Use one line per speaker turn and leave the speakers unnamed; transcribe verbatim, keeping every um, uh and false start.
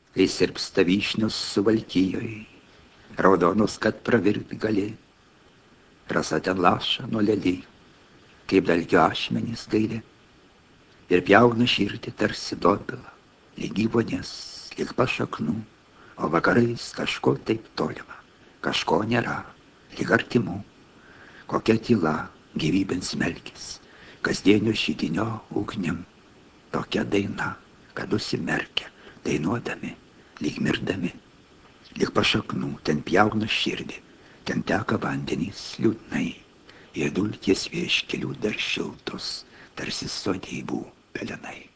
kai sirpsta vyšnios suvalkijoj, raudonos, kad pravirt gali, rasa ten laša nuo leliai, kaip dalgio ašmenys gaili, ir pjauna širdį tarsi dobila, lyg gyvonės, lyg pašaknų, o vakarais kažko taip tolima, kažko nėra, lyg artimų, kokia tyla gyvybėns melkis, kasdienio šydinio ugnim, tokia daina, kad užsimerkia, dainuodami, lyg mirdami, lyg pašaknų, ten pjauna širdį, ten teka vandenys liūdnai, ir dulkės vieškelių dar šiltos, tarsi sodybų pelenai.